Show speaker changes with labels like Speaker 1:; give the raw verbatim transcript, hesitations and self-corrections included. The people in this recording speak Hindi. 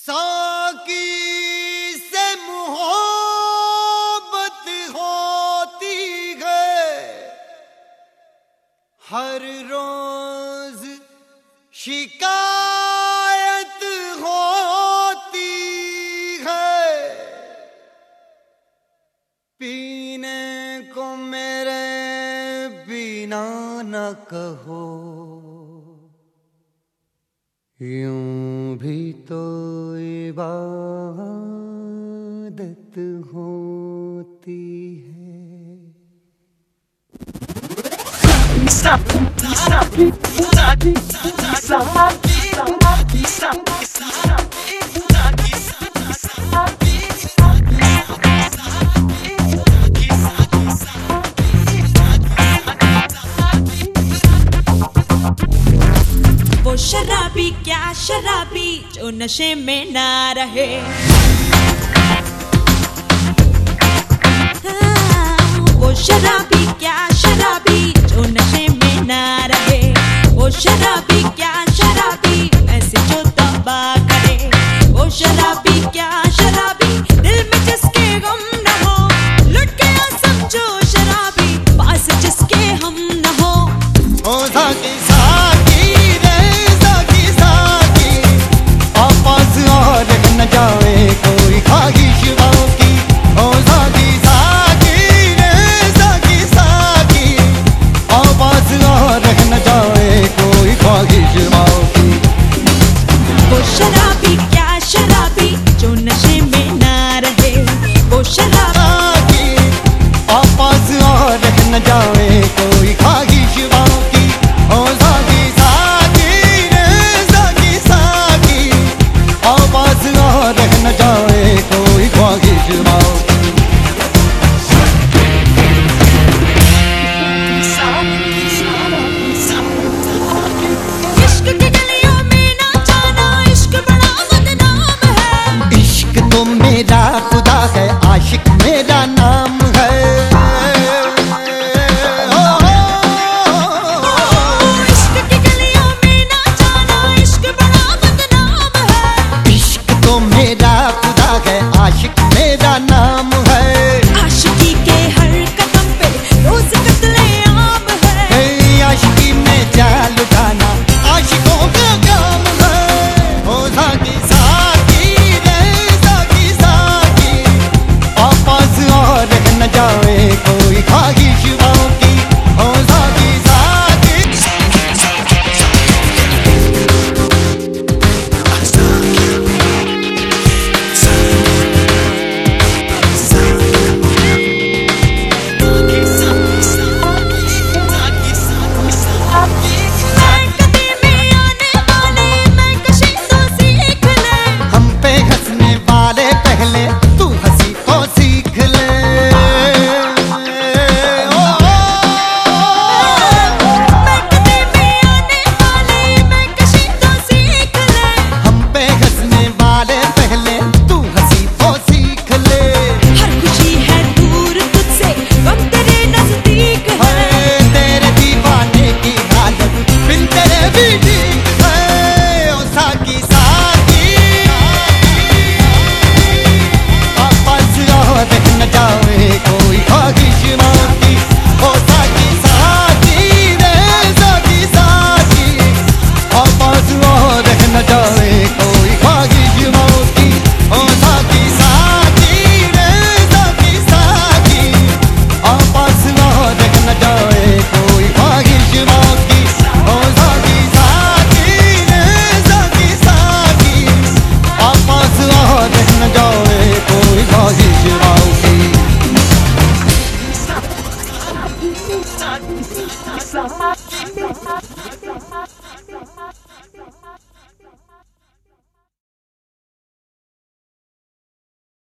Speaker 1: साकी से मोहब्बत होती है, हर रोज शिकायत होती है। पीने को मेरे बिना न कहो, यूं भी तो इबादत होती है।
Speaker 2: वो शराबी क्या शराबी जो नशे में ना रहे, हाँ, वो शराबी क्या शराबी जो नशे में ना रहे। वो शराबी क्या शराबी ऐसे जो तौबा करे। वो शराबी क्या शराबी दिल में जिसके गम न हो, लुट गया समझो शराबी पास जिसके हम न हो।
Speaker 1: ओ साकी साकी रे साकी साकी, आपस और न जाए कोई ख्वाहिश की। ओ साकी साकी रे साकी साकी, आपस और न जाए कोई ख्वाहिश की।
Speaker 2: वो शराबी क्या शराबी जो नशे में ना रहे। वो शराबी
Speaker 1: आपस और न जाए कोई ख्वाहिश की। ओ साकी साकी रे साकी साकी, आपस और न जाए कोई ख्वाहिश की।
Speaker 2: इश्क की गलियों में ना जाना, इश्क बड़ा बदनाम है।
Speaker 1: इश्क तो मेरा खुदा है, आशिक मेरा नाम है।
Speaker 2: इश्क की गलियों में ना जाना, इश्क बड़ा बदनाम है।
Speaker 1: इश्क तो मेरा खुदा है, आशिक मेरा नाम है।
Speaker 2: आशिकी के हर कदम पे रोज कत्ले आम है।
Speaker 1: हे आशिकी में जाल उठाना आशिकों का काम है। ओ साकी साकी रे साकी साकी, आपस और न जाए कोई ख्वाहिश की। ओ साकी साकी
Speaker 2: मैं कभी में आने वाले मैं कशी तो सीख ले।
Speaker 1: हम पे हंसने वाले पहले तू हंसी तो सीख ले। ओ,
Speaker 2: मैं कभी में आने वाले मैं कशी तो सीख ले।
Speaker 1: हम पे हंसने वाले पहले तू हंसी तो सीख ले।
Speaker 2: हर खुशी है दूर तुझसे, गम तेरे नजदीक है।
Speaker 1: हाय तेरे दीवाने की हालत बिन तेरे भी ठीक है। ओ साकी साकी, आपस और न जाए कोई ख्वाहिश की। ओ साकी साकी रे साकी साकी, आपस और न जाए कोई ख्वाहिश की। ओ साकी साकी रे साकी साकी, आपस और न जाए कोई ख्वाहिश की। ओ साकी साकी रे साकी साकी, आपस और न जाए कोई ख्वाहिश की।